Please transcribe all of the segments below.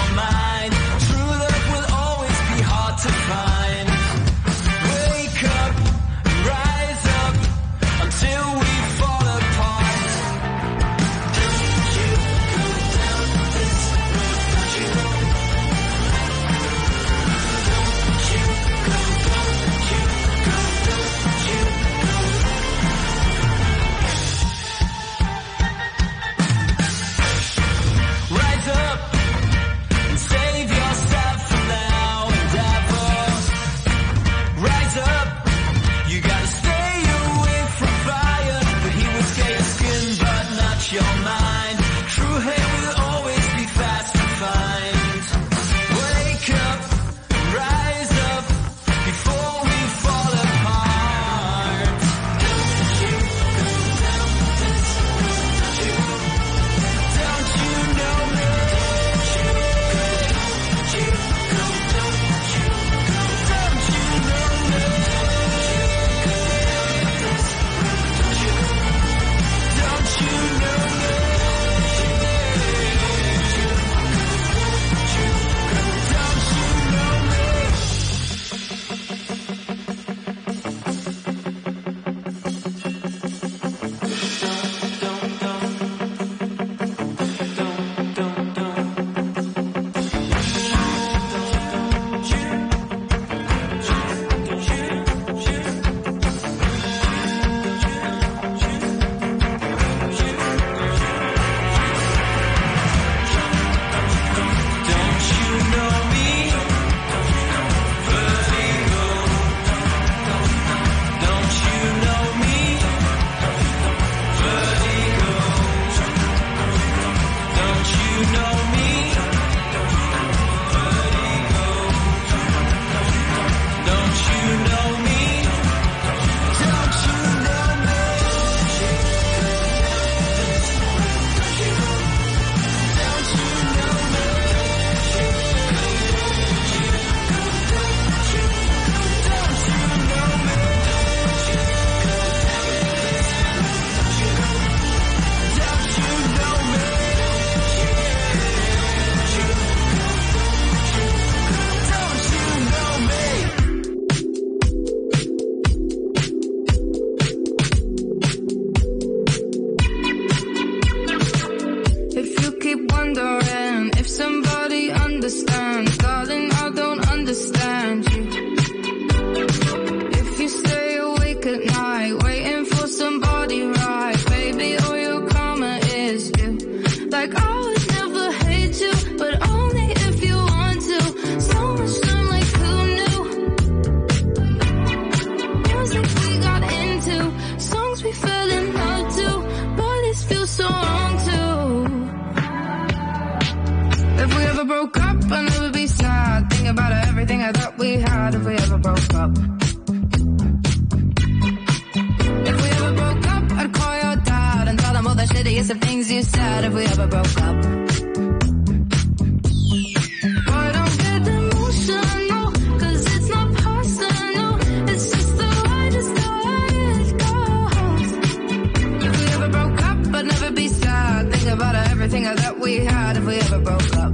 your mind. True love will always be hard to find. Wake up, rise up, until we fall apart. Don't you go down this road, don't you? Don't you go, don't you go, don't you go. Rise up and save yourself from now and ever. Rise up, you gotta stay away from fire. But he will scale your skin but not your mind. True hate will always be fast to find. Wake up, rise up, before we fall apart. Don't you go down this road, don't you? Don't you know me? Don't you go, don't you go, don't you know me? Don't you know me? If you keep wondering if somebody understands, darling, I don't understand you. If you stay awake at night, waiting for somebody right, baby, all your karma is due. Like I would never hate you, but only if you want to. So much time, like who knew? Music we got into, songs we fell in love to, but this feels so wrong too. If we ever broke up, I'd never be sad. Think about everything I thought we had. If we ever broke up. If we ever broke up, I'd call your dad and tell him all the shittiest of things you said. If we ever broke up. Boy, don't get emotional, 'cause it's not personal. It's just the way it goes. If we ever broke up, I'd never be sad. Think about everything I thought we had. If we ever broke up.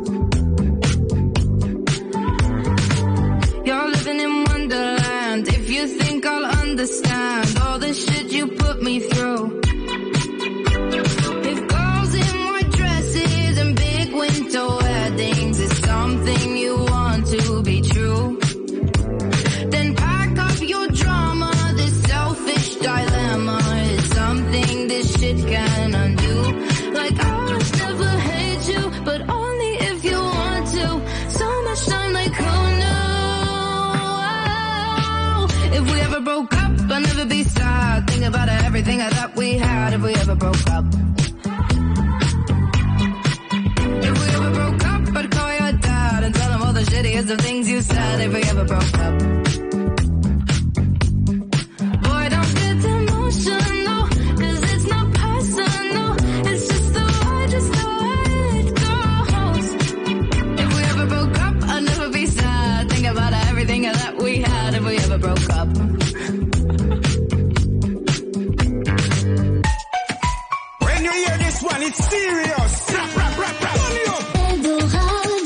You're living in Wonderland. If you think I'll understand all the shit you put me through. If girls in white dresses and big winter weddings is something you want to be true, then pack up your drama. This selfish dilemma is something this shit can undo. Like I would never hate you, but only if you want to. So much time, like who knew? If we ever broke up, I'd never be sad. Think about everything I thought we had. If we ever broke up. If we ever broke up, I'd call your dad and tell him all the shittiest of things you said. If we ever broke up. Boy, don't get emotional, 'cause it's not personal. It's just the way it goes. If we ever broke up, I'd never be sad. Think about everything that we had. If we ever broke up. When you hear this one, it's serious. Rap, rap, rap, rap. Turn it up.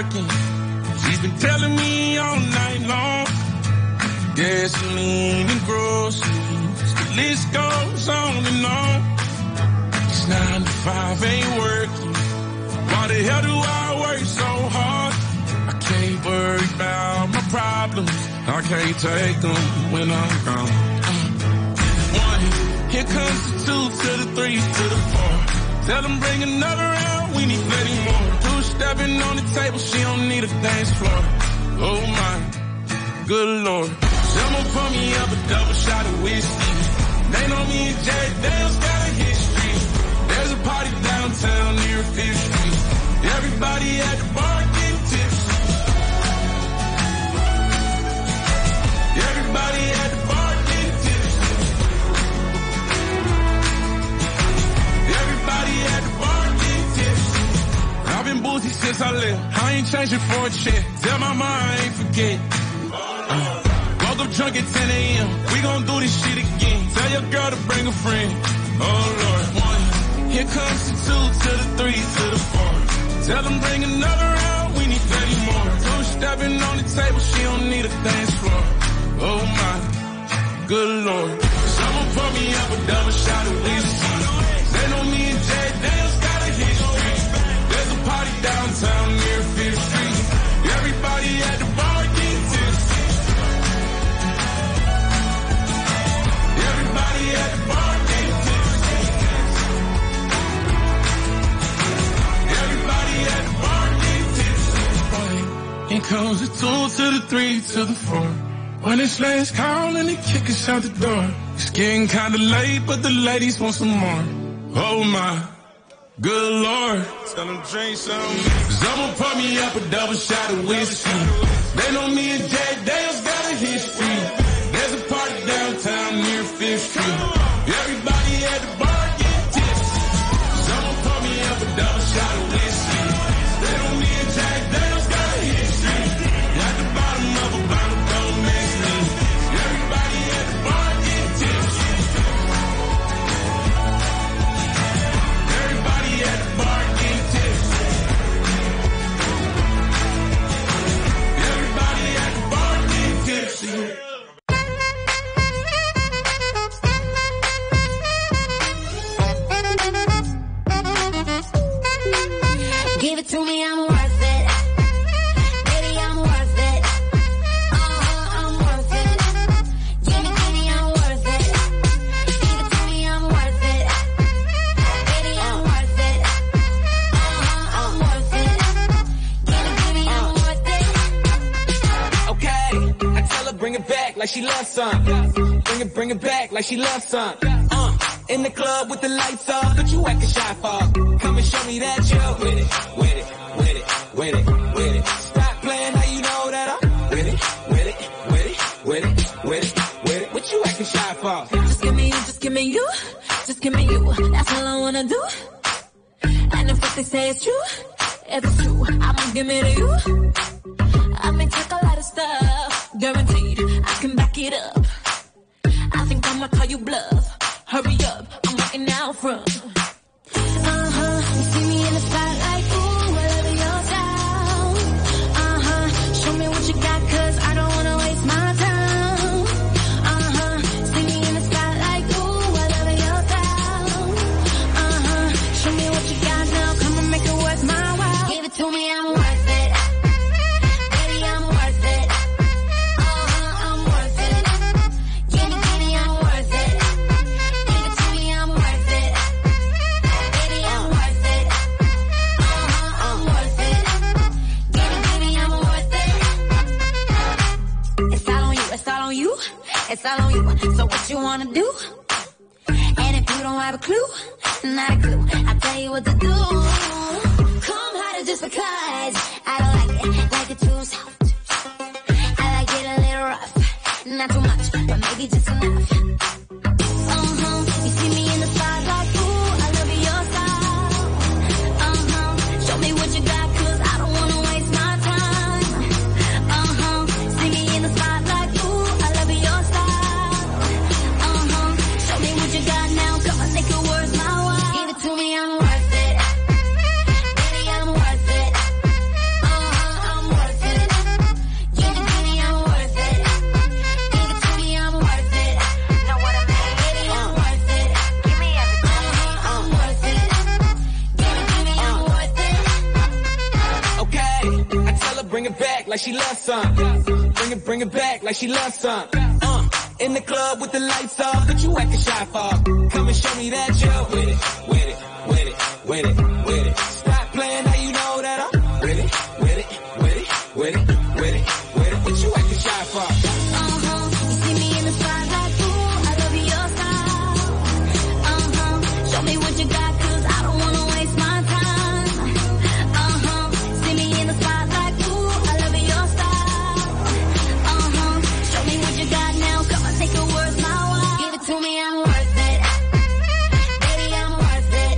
working. She's been telling me all night long. Gasoline and groceries, the list goes on and on. It's 9 to 5, ain't working. Why the hell do I work so hard? I can't worry about my problems. I can't take them when I'm gone. 1, here comes the 2 to the 3 to the 4. Tell them bring another round, we need plenty more. 2 stepping on the table, she don't need a dance floor. Oh my, good Lord. Someone pour me up a double shot of whiskey. They know me and Jack Daniels got a history. There's a party downtown near 5th Street. Everybody at the bar getting tipsy. Everybody at the bar getting tipsy. Everybody at the bar getting tipsy. I've been boozy since I left. I ain't changing for a check. Tell my mom I ain't forget. Woke up drunk at 10 a.m. We gon' do this shit again. Tell your girl to bring a friend. Oh Lord. 1, here comes the 2 to the 3 to the 4. Tell them bring another round, we need 30 more. 2 stepping on the table, she don't need a dance floor. Oh my, good Lord. Someone pour me up a double shot of whiskey. They know me and Jack Daniels got a history. There's a party downtown near 5th Street. Everybody at the bar getting tipsy. Everybody at the bar getting tipsy. Everybody at the bar getting tipsy. Here comes the 2 to the 3 to the 4. When it's last call and they kick us out the door. It's getting kinda late, but the ladies want some more. Oh my, good Lord. Tell them drink some. Someone pour me up a double shot of whiskey. They know me and Jack Daniels got a history. There's a party downtown near 5th Street. Everybody at the bar getting tipsy. Someone pour me up a double shot of whiskey. They know me and Jack Daniels got a history. At the bottom of a bottle, don't mess me. Everybody at the bar getting tipsy. Everybody at the bar getting tipsy. Everybody at the bar getting tipsy. Give it to me, I'm worth it. Baby, I'm worth it. I'm worth it. Give it to me, I'm worth it. Give it to me, I'm worth it. Baby, I'm worth it. I'm worth it. Give it to me, I'm worth it. Okay, I tell her bring it back like she loves some. Bring it back like she loves some. In the club with the lights off, what you acting shy for? Come and show me that you're with it, with it, with it, with it, with it. Stop playing, now you know that I'm with it, with it, with it, with it, with it, with it. What you acting shy for? Just give me you, just give me you. Just give me you, that's all I wanna do. And if what they say is true, if it's true, I'ma give it to you. I may take a lot of stuff, guaranteed I can back it up. I think I'ma call you bluff. Hurry up, I'm walking out front. You see me in the spotlight, ooh, I love your style. Show me what you got, cause I don't wanna waste my time. See me in the spotlight, ooh, I love your style. Show me what you got now, come and make it worth my while. Give it to me, I'm worth it. Baby, I'm worth it. I'm worth it. Give it to me, I'm worth it. Give it to me, I'm worth it. Baby, I'm worth it. I'm worth it. Give it to me, I'm worth it. It's all on you, it's all on you, it's all on you. So what you wanna do? And if you don't have a clue, not a clue, I'll tell you what to do. Come harder just because I don't like it too soft. I like it a little rough, not too much, but maybe just enough. You see me in the spotlight, ooh, I love your style. Show me what you got, cause I don't wanna waste my time. See me in the spotlight, ooh, I love your style. Show me what you got now, come on, make it worth my while. Give it to me, I'm worth it. Baby, I'm worth it. she loves some. Bring it back like she loves some. In the club with the lights off, but you acting shy for. Come and show me that you're with it, with it, with it, with it, with it. Stop playing, now you know that I'm with it, with it, with it, with it, with it, with it. What you acting shy for? You see me in the spotlight, ooh, I love your style. Show me what you got, 'cause I don't wanna waste my time. See me in the spotlight, ooh, I love your style. Show me what you got now, come on, take it worth my while. Give it to me, I'm worth it. Baby, I'm worth it.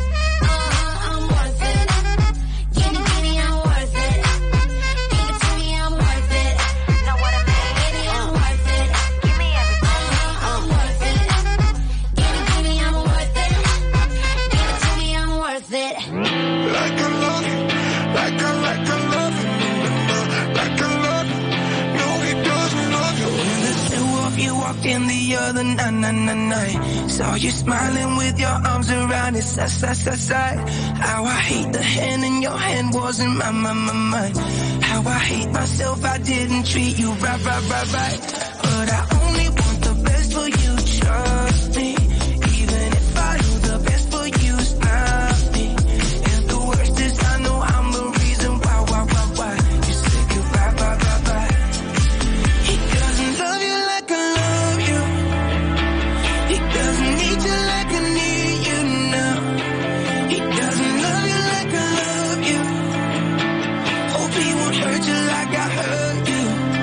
I'm worth it. Give me, I'm worth it. Give it to me, I'm worth it. Know what I mean? Baby, I'm worth it. Give me everything. I'm worth it. Give me, I'm worth it. Give it to me, I'm worth it. Like I love you, like I love you, like I love you. No, he doesn't love you. When the two of you walked in the other night, saw you smiling with your arms around his side. How I hate the hand in your hand wasn't my mind. How I hate myself, I didn't treat you right. But I only want the best for you, trust me. Even if I do the best for you, it's nothing. And the worst is I know I'm the reason why. You said goodbye, bye. He doesn't love you like I love you. He doesn't need you like I need you now. He doesn't love you like I love you. Hope he won't hurt you like I hurt you.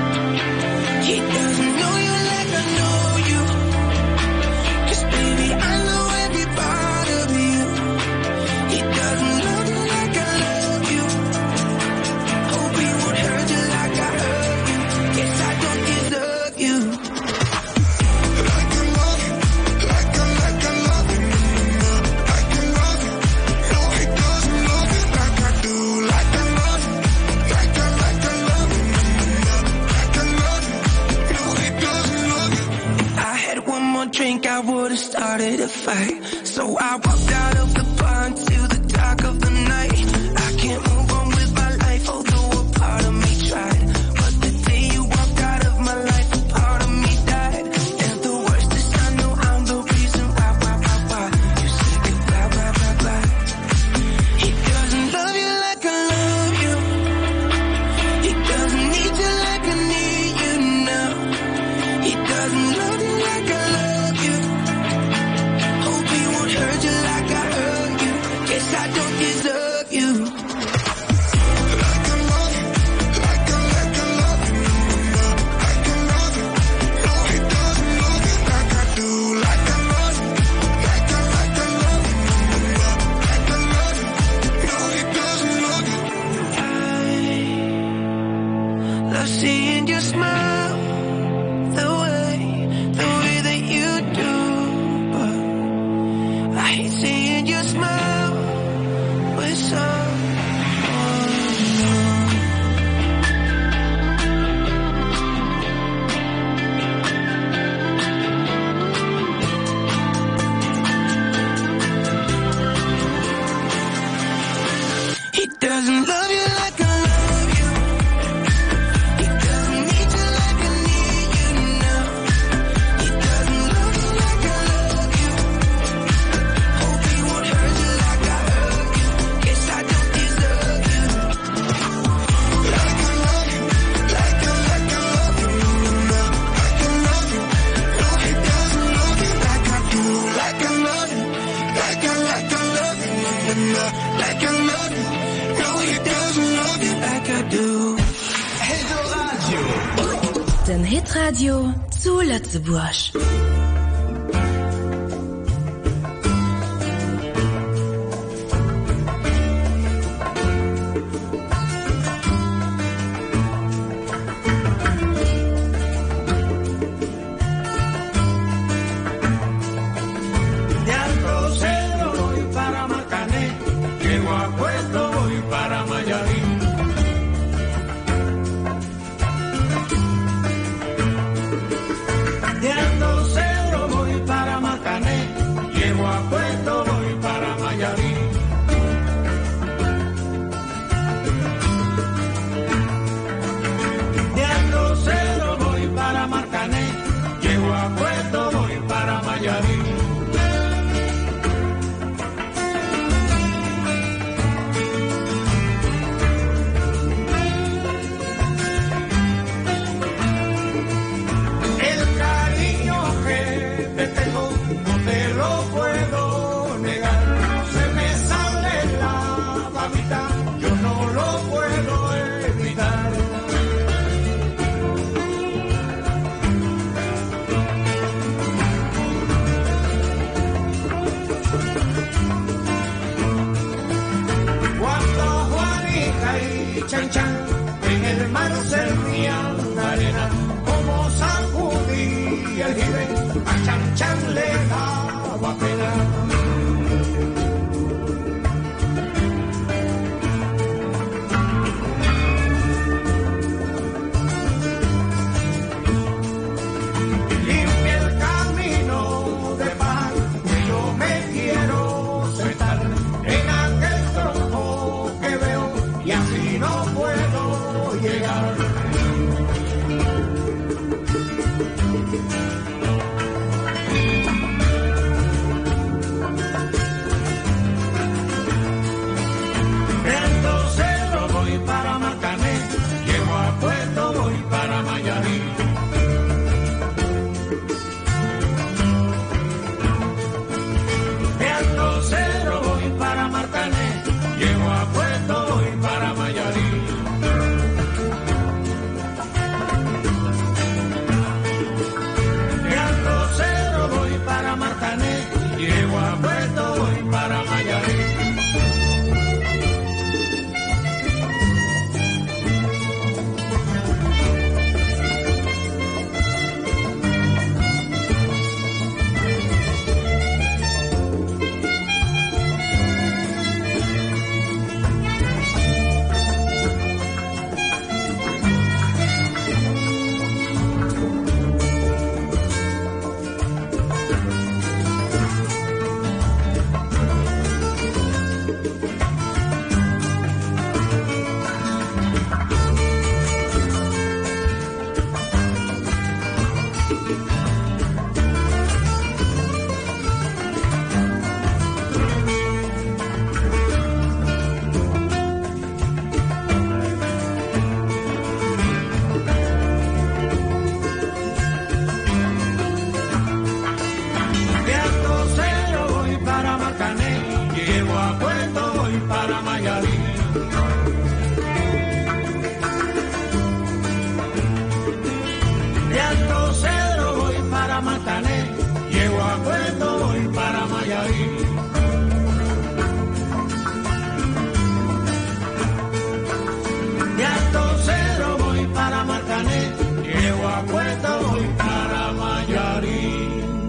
He doesn't know you like I know you. 'Cause baby, I know every part of you. He doesn't love you like I love you. Hope he won't hurt you like I hurt you. Guess I don't deserve you. Like I love you, like I love you, like I love you. No, he doesn't love you like I do. Like I love you, like I love you, like I love you. No, he doesn't love you. I had one more drink, I would've started a fight. So I walked out of the bar into the dark of the night. I can't move on with my life, although a part of me tried. But the day you walked out of my life, a part of me died. And the worst is I know I'm the reason why. You said goodbye, bye. He doesn't love you like I love you. He doesn't need you like I need you now. He doesn't love you like I love you. Hope he won't hurt you like I hurt you. Guess I don't deserve you. Like I love you, like I love you, like I love you. No, he doesn't love you like I do. Like I love you, like I love you, like I love you. No, he doesn't love you. I love seeing you smile the way that you do. But I hate seeing you smile with someone. He doesn't love you like I love you. He doesn't need you like I need you now. He doesn't love you like I love you. Hope he won't hurt you like I hurt you. Guess I don't deserve you. Like I love you, like I love you, like I love you. No, he doesn't love you like I do. Like I love you, like I love you, like I love you. No, he doesn't love you Like I do. Den Hitradio zu Lützeburg. De Alto Cedro voy para Macané, llego a Puerto voy para Mayarín. De Alto Cedro y el jibe, a Chan Chan le daba pena. Limpia el camino de paz, que yo me quiero sentar en aquel tronco que veo y así no puedo llegar. Entonces yo voy para Marcané, llego a Puerto, voy para Mayarí. Entonces yo voy para Marcané, llego a Puerto, voy para Mayarí. Entonces yo voy para Marcané, llego a Puerto, voy para Mayarí. Entonces yo voy para Marcané, llego a Puerto, voy para Mayarí. Entonces yo voy para Marcané, llego a Puerto, voy para Mayarí. Entonces yo voy para Marcané, llego a Puerto, voy para Mayarí.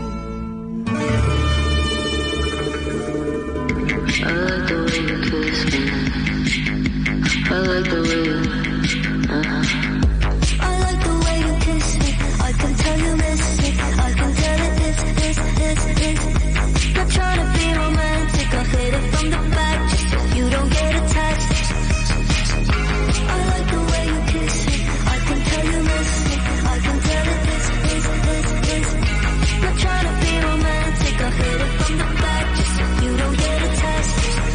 I like the way you kiss me. I like the way you, I like the way you kiss me. I can tell you miss it. I can tell it is. Not trying to be romantic. I'll hit it from the back just so you don't get attached. I like the way you kiss me. I can tell you miss it. I can tell it is. Not trying to be romantic. I'll hit it from the back just so you don't get attached.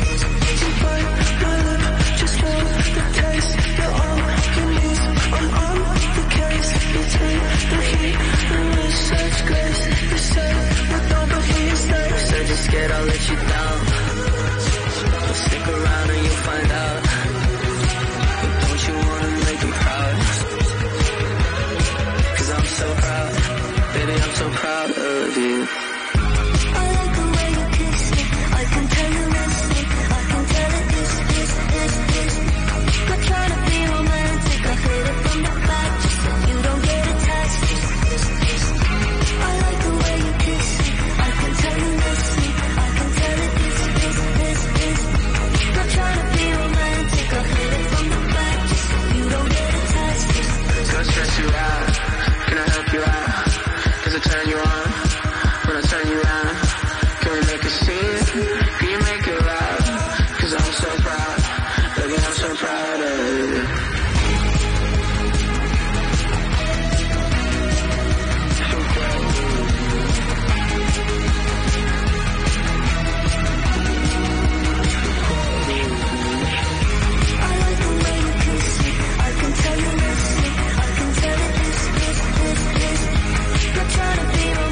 Just for the taste, you're on your knees, I'm on the case. Between the heat and research grace, you say with nobody is there. said you're scared I'll let you down. But stick around and you'll find out. Don't you wanna make me proud? 'Cause I'm so proud, baby, I'm so proud of you. I like the way you kiss me. I can tell you miss me. I can tell it is. Not trying to be romantic. I hit it from the back just so you don't get attached. I like the way you kiss me. I can tell you miss me. I can tell it is. Not trying to be romantic. I hit it from the back just so you don't get attached. Don't stress you out, can I help you out? Does it turn you on when I turn you around? Can we make a scene? Can you make it loud? 'Cause I'm so proud, baby, I'm so proud of you. I like the way you kiss me. I can tell you miss me. I can tell it is. Not trying to be romantic.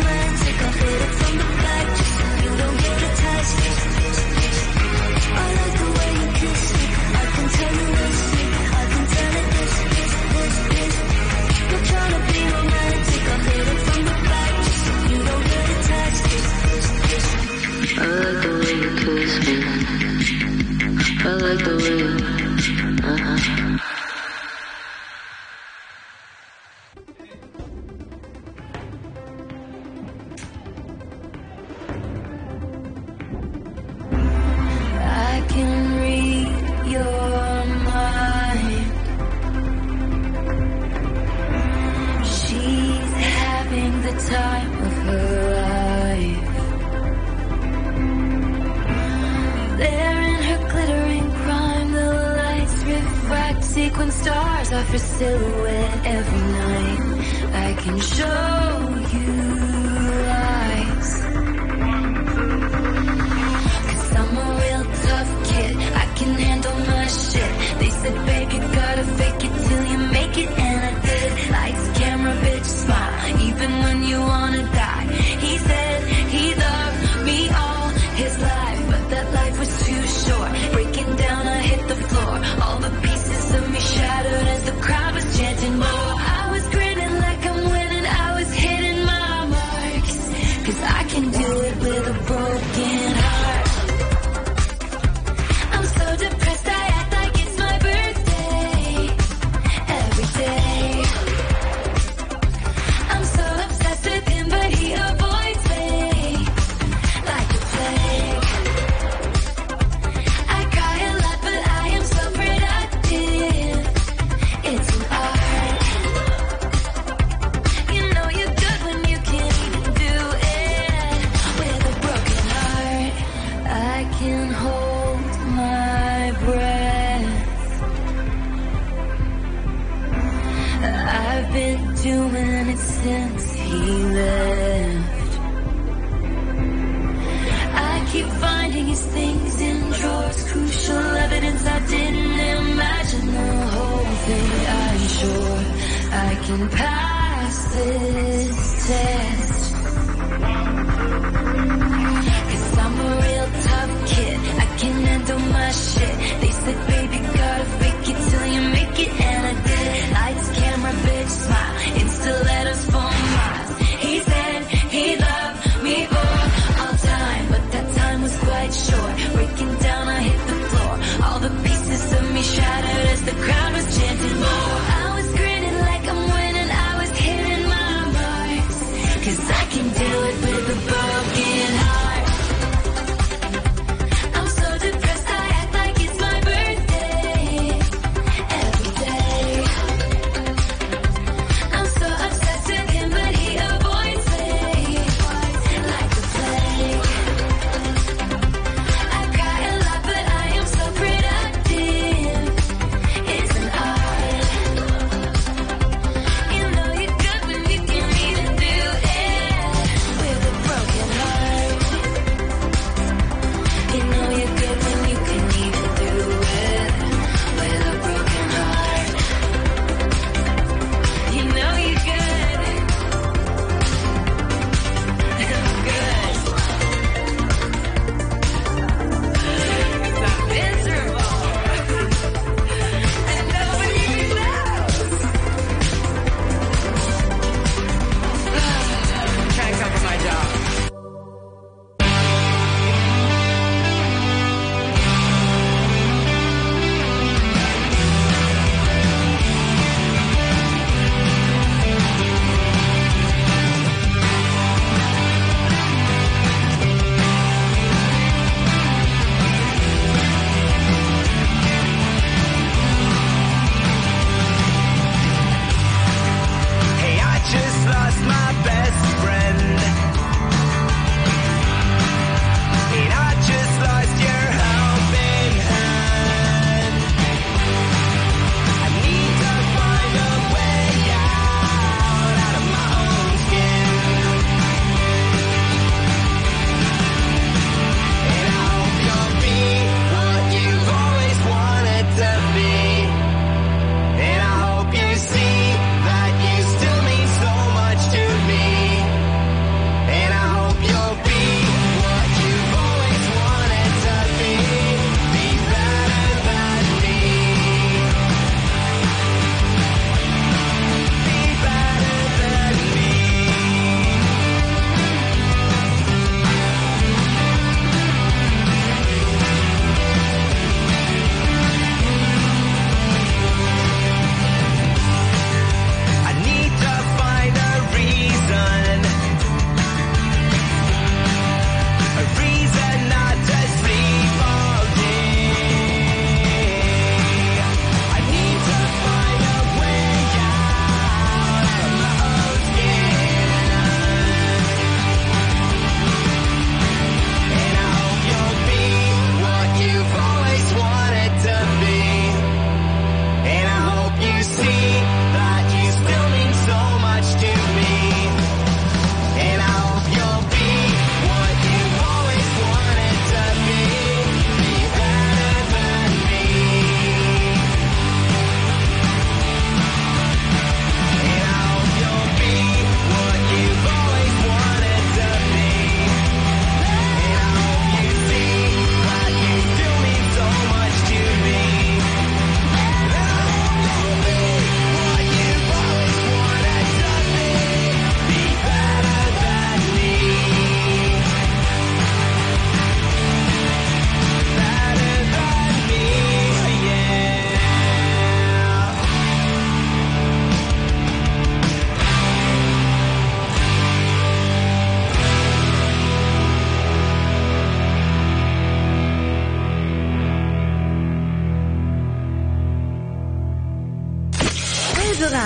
different silhouette every night. I can show you lies. 'Cause I'm a real tough kid, I can handle my shit. They said, babe, you gotta fake it till you make it, and I did. Lights, camera, bitch, smile, even when you wanna die. He said he loved me all his life, but that life was too short. Breaking down, I hit the floor. All the pieces of me shattered as the crowd was chanting more. I was grinning like I'm winning, I was hitting my marks. 'Cause I can do it with a broken heart. I'm so depressed, I act like it's my birthday every day. I'm so obsessed with him, but he avoids me like the plague. I cry a lot, but I am so productive. It's an art. You know you're good when you can't even do it with a broken heart. I can hold my breath. I've been doing it since he left. I keep finding his things in drawers, crucial evidence I didn't imagine. The whole thing, I'm sure I can pass this test. 'Cause I'm a real tough kid, I can handle my shit. They said, baby, gotta fake it till you make it, and I did. Lights, camera, bitch, smile, Insta letters for miles. He said he loved me for all time, but that time was quite short. Breaking down, I hit the floor. All the pieces of me shattered as the crowd was chanting more. I was grinning like I'm winning, I was hitting my marks. 'Cause I can do it with a broken heart. I'm so depressed, I act like it's my birthday every day. I'm so obsessed with him, but he avoids me like the plague. I cry a lot, but I am so productive. It's an art. You know you're good when you can even do it with a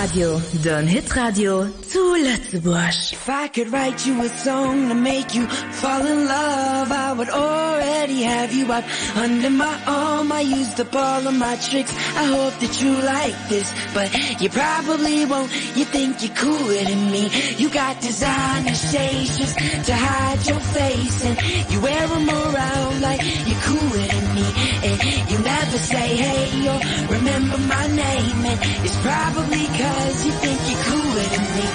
Radio, den Hitradio zu Lützeburg. If I could write you a song to make you fall in love, I would already have you up under my arm. I used up all of my tricks, I hope that you like this, but you probably won't. You think you're cooler than me. You got designer shades just to hide your face, and you wear them around like you're cooler than me. And you never say hey or remember my name, and it's probably cause you think you're cooler than me.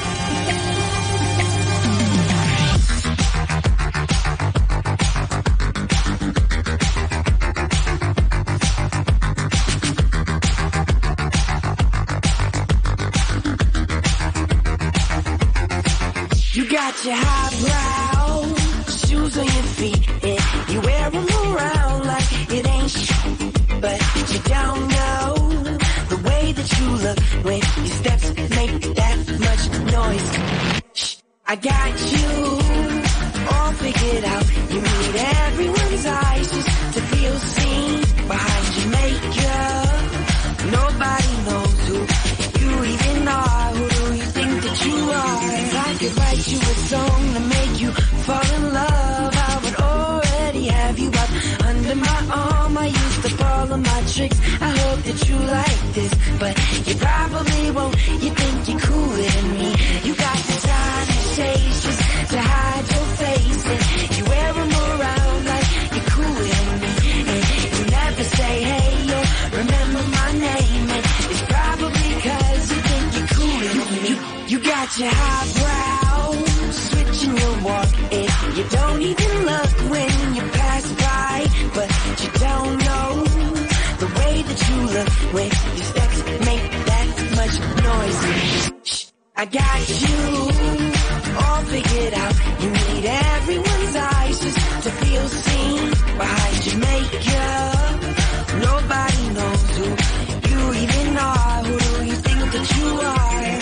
You got your highbrow shoes on your feet, and you wear them around like it ain't shit, but you don't know the way that you look when your steps make that much noise. Shh, I got you all figured out. You need everyone's eyes just to feel seen behind your makeup. Nobody knows who you even are. Who do you think that you are? If I could write you a song to make you fall in love, I would already have you up under my arm. I used up all of my tricks, I hope that you like this, but you probably won't. You think you're cooler than me. You got designer shades just to hide your face, and you wear them around like you're cooler than me. And you never say hey or remember my name, and it's probably cause you think you're cooler than me. You got your highbrow switching your walk, and you don't even look when you pass by, but you don't know the way that you look when your steps make that much noise. Shh, I got you all figured out. You need everyone's eyes just to feel seen behind your makeup. Nobody knows who you even are. Who do you think that you are?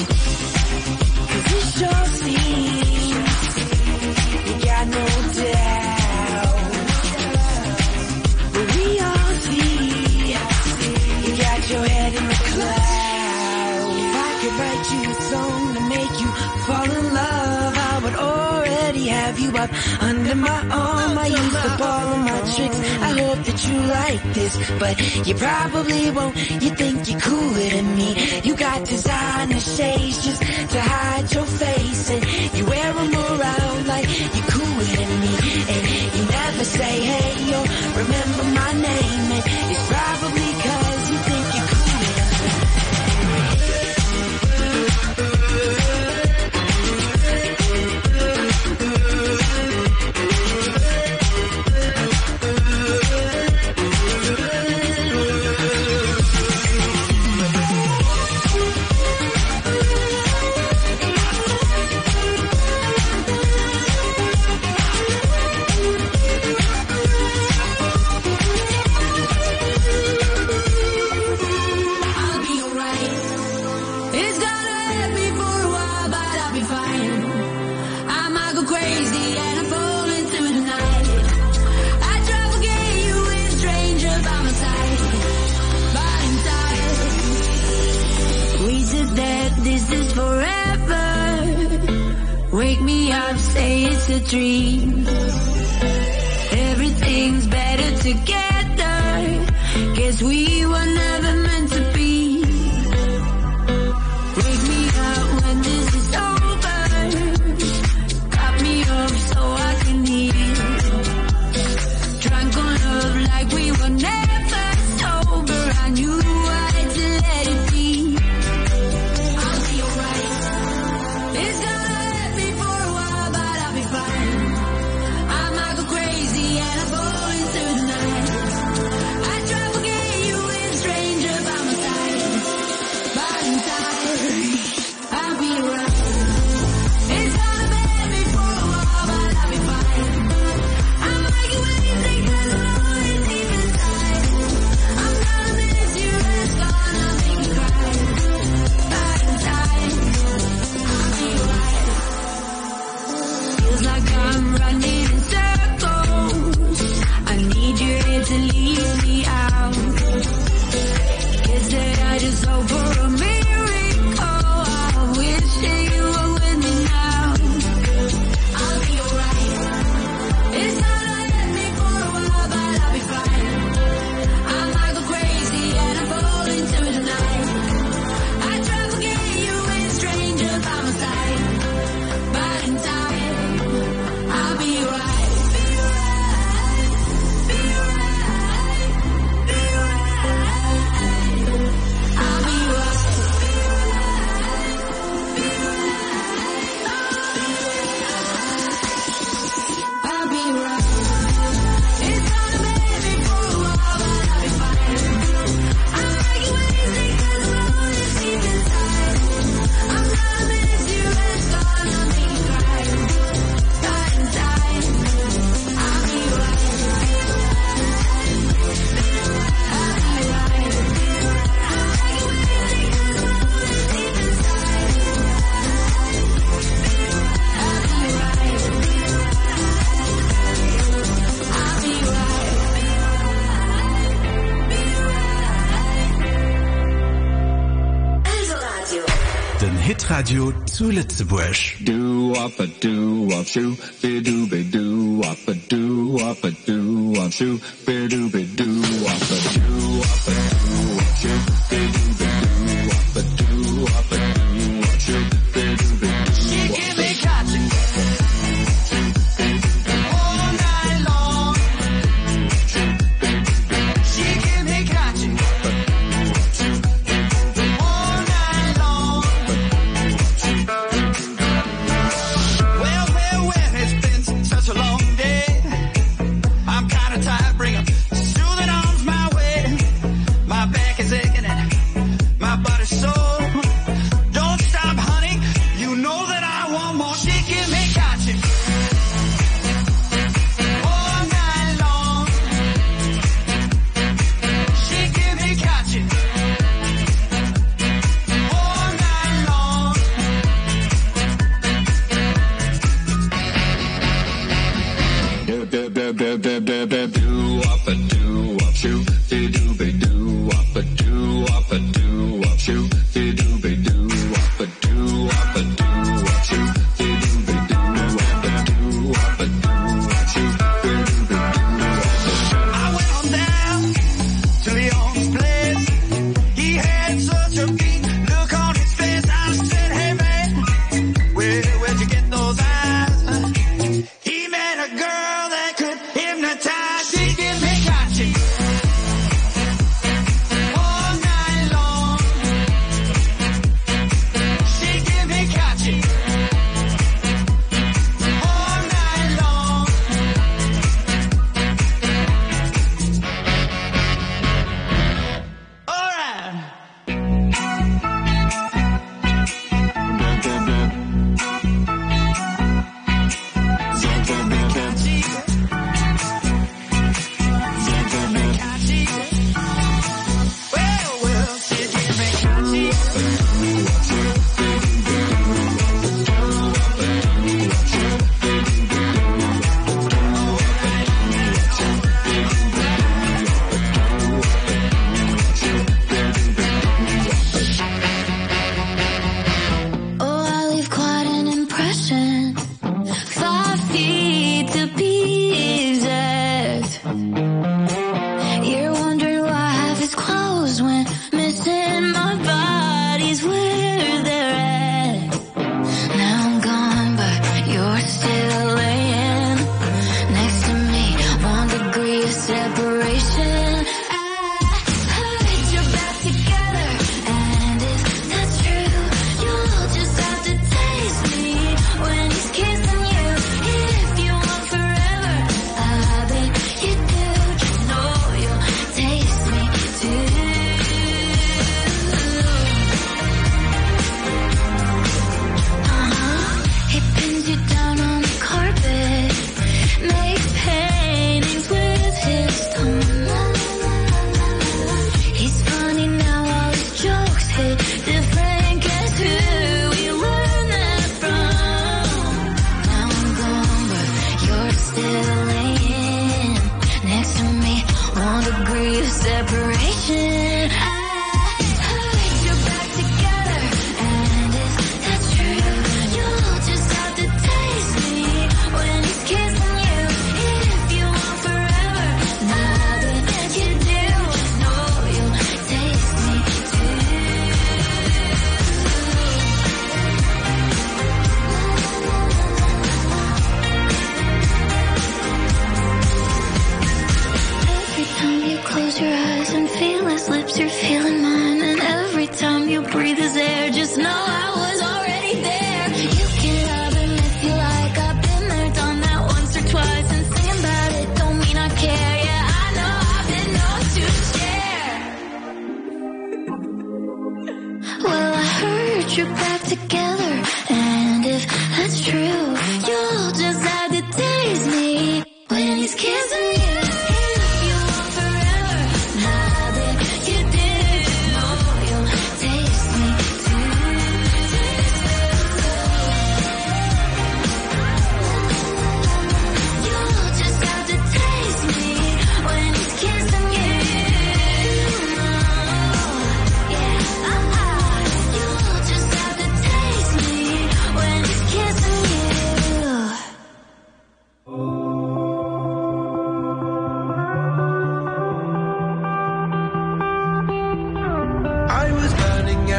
Cause it sure seems you got no doubt, but we all see you got your head in the clouds. If I could write you a song to make you fall in love, I would already have you up under my arm. I used up all of my tricks, I hope that you like this, but you probably won't. You think you're cooler than me. You got designer shades just to hide your face, and you wear them around like you're cooler than me. And you never say hey or remember my name, and it's probably cause you think you're cooler than me. Wake me up, say it's a dream. Everything's better together. Guess we were never meant to be. Wake me up when this is over. Cut me up so I can heal. Drunk on love like we were never sober. I knew I had to let it be. I'll be alright. It's gonna hurt me for a while, but I'll be fine. I might go crazy and I fall into the night. I try to forget you with a stranger by my Radio zu Lützeburg. Do-wop-a-do-wop-shoo, be-do-be-do-wop-a-do-wop-a-do-wop-shoo, be-do-be-do-wop-a-do-wop-a-do-wop-shoo, be-do-be-do-wop-a-do-wop-a-do-wop-shoo, be-do-be-do-wop-a-do. She give me cotton all night long. She give me cotton all night long. Well, it's been such a long day. I'm kinda tired, bring 'em soothing arms my way. My back is aching and my body's sore. Don't stop, honey, you know that I want more. She give me cotton all night long. She give me cotton all night long. Do-wop-a-do-wop-shoo, be-do-be-do-wop-a-do-wop-a-do-wop-shoo, be-do-be-do-wop-a-do-wop-a-do-wop-shoo, be-do-be-do-wop-a-do-wop-a-do-wop-shoo, be-do-be-do-wop-a-do. I went on down to Leon's place. He had such a mean look on his face. I said, hey man, where'd you get those eyes? He met a girl that could hypnotize. She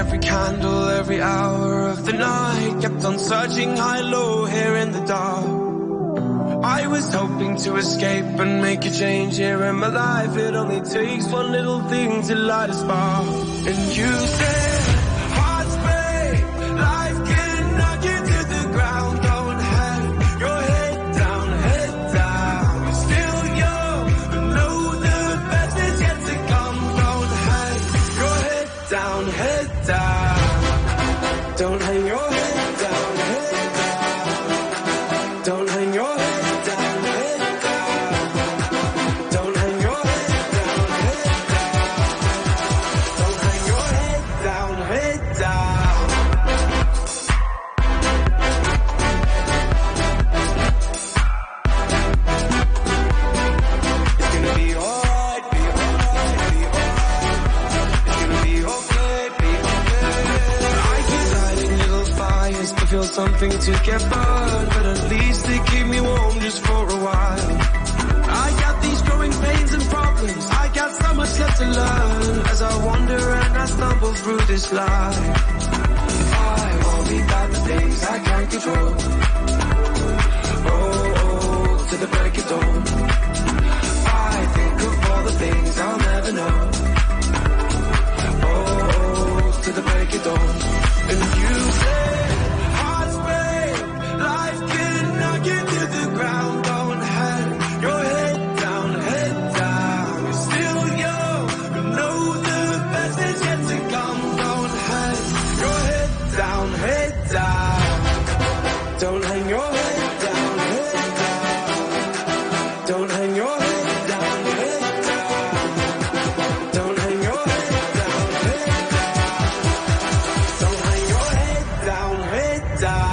every candle, every hour of the night. Kept on searching high, low, here in the dark. I was hoping to escape and make a change here in my life. It only takes one little thing to light a spark. And you said, hearts break, life can knock you to the ground. Don't hang your head down, head down. You're still young, but know the best is yet to come. Don't hang your head down, head down. Don't hang your head down, head down. Don't hang your head. Something to get burned, but at least they keep me warm just for a while. I got these growing pains and problems, I got so much left to learn. As I wander and I stumble through this life, I worry about the things I can't control. Oh, to the break of dawn, I think of all the things I'll never know. Oh, to the break of dawn. And you say life can knock you to the ground. Don't hang your head down, head down. You're still young, but know the best is yet to come. Don't hang your head down, head down. Don't hang your head down, head down. Don't hang your head down, head down. Don't hang your head down, head down. Don't hang your head down, head down.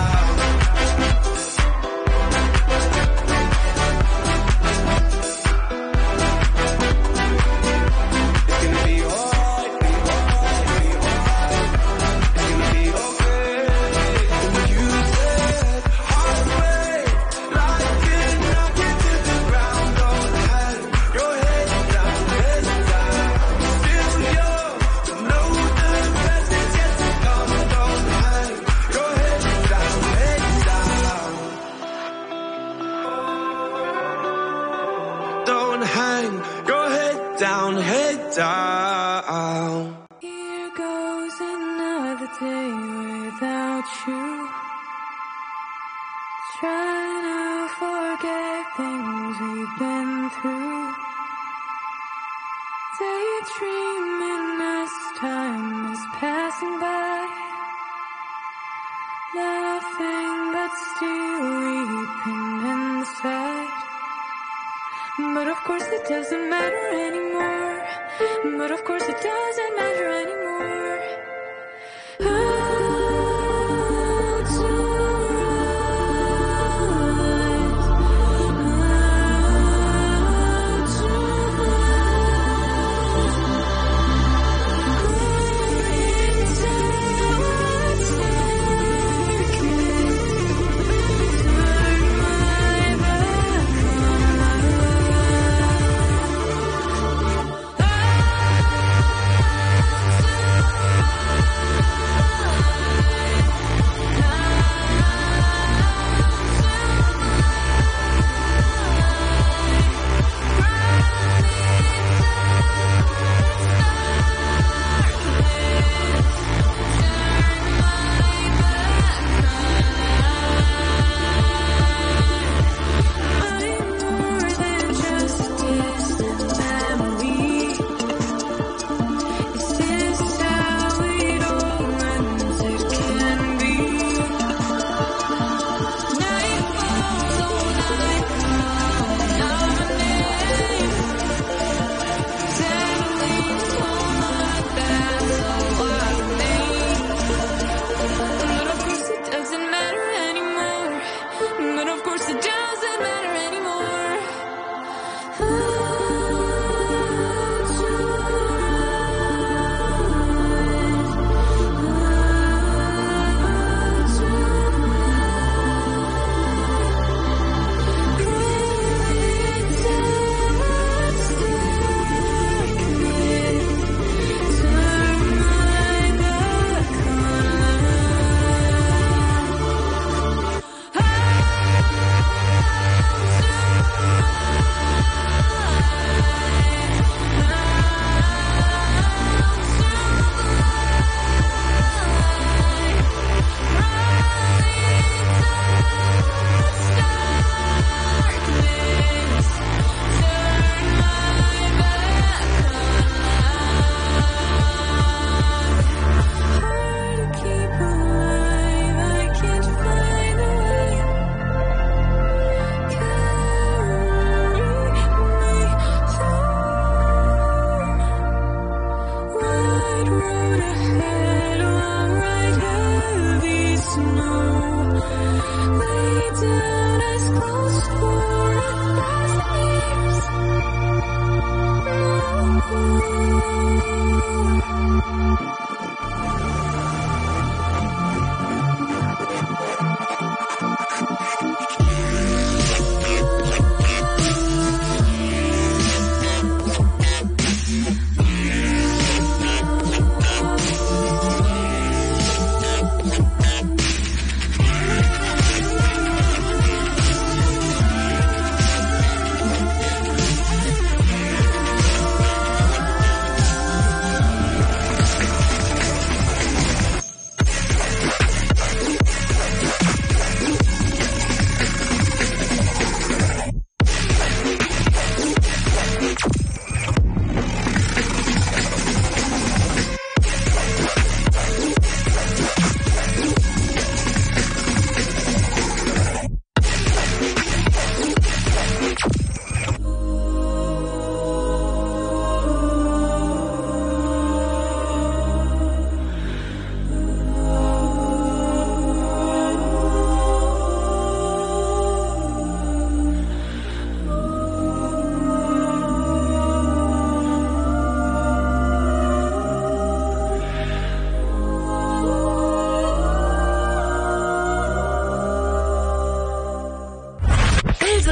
Here goes another day without you. Trying to forget things we've been through. Daydreaming as time is passing by. Laughing but still weeping inside. But of course it doesn't matter anymore. But of course it doesn't matter anymore. How to rise, how to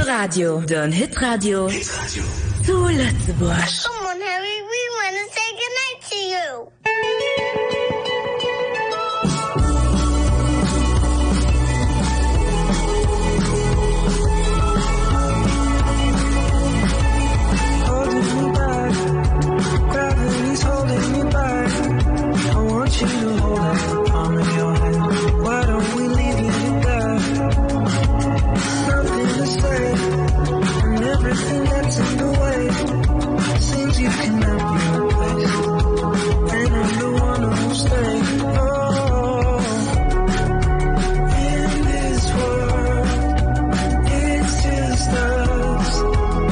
Live Radio, den Hitradio. Zu Lützebusch. Come on, Harry, we want to say goodnight to you. Gravity's holding me back. I want you to hold out the palm of your hand. Why don't we leave it there? Nothing to say, and everything that's in the way seems you cannot be replaced. And I'm the one who'll stay. Oh, in this world, it's just us.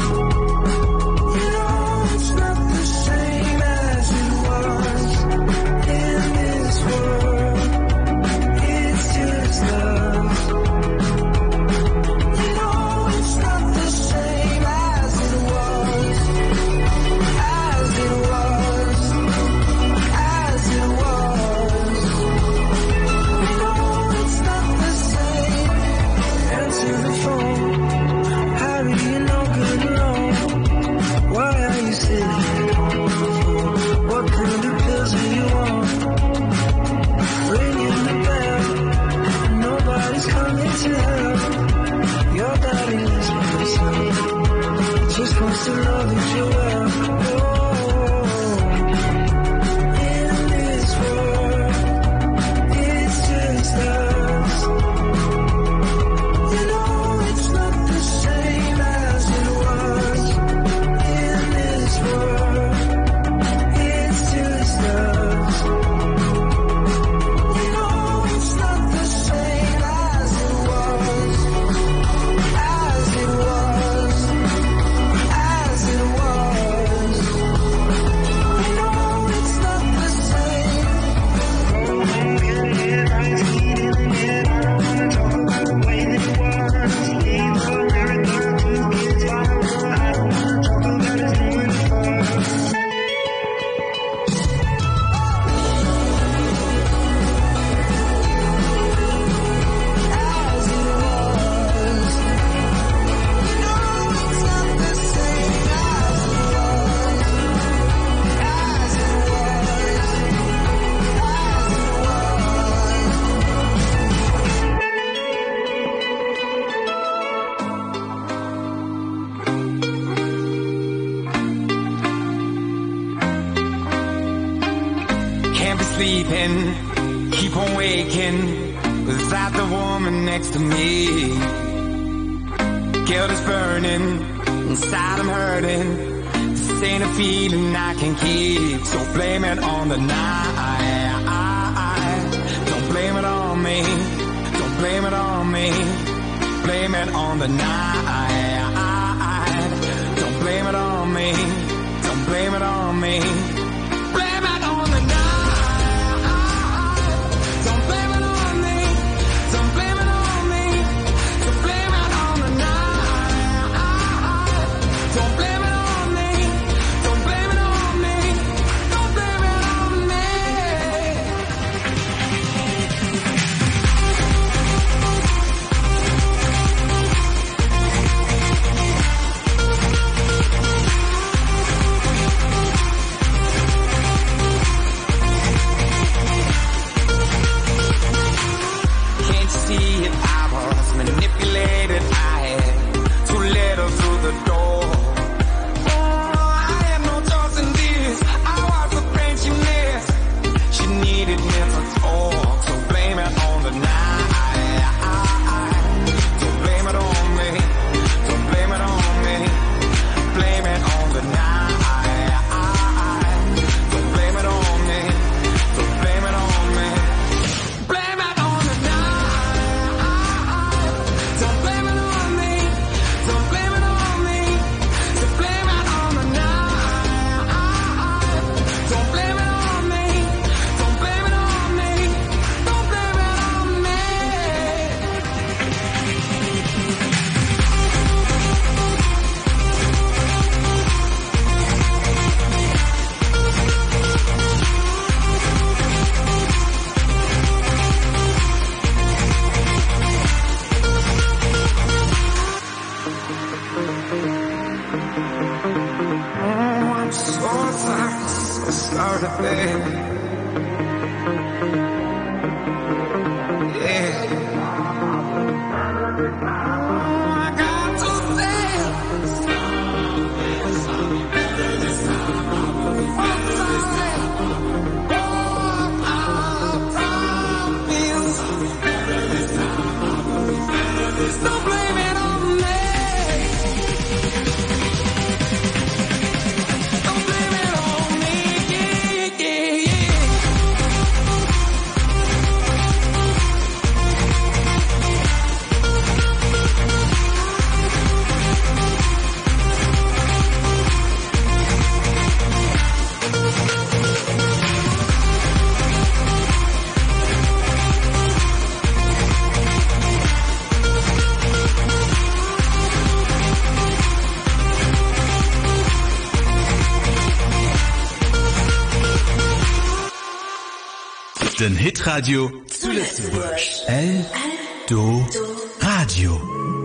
Just wants to know that you're well. In this world, it's just us. You know it's not the same as it was. In this world, it's just us. You know it's not the same as it was. As it was. Sleeping, keep on waking without the woman next to me. Guilt is burning, inside I'm hurting. This ain't a feeling I can keep, so blame it on the night. Don't blame it on me, don't blame it on me. Blame it on the night. Don't blame it on me, don't blame it on me. Blame it on the night. Thank you. cause I fail. Yeah. I got to fail. Don't blame it on me. Don't blame it on me. Yeah, yeah, yeah. Den Hitradio zu Lützeburg. Eldo Radio.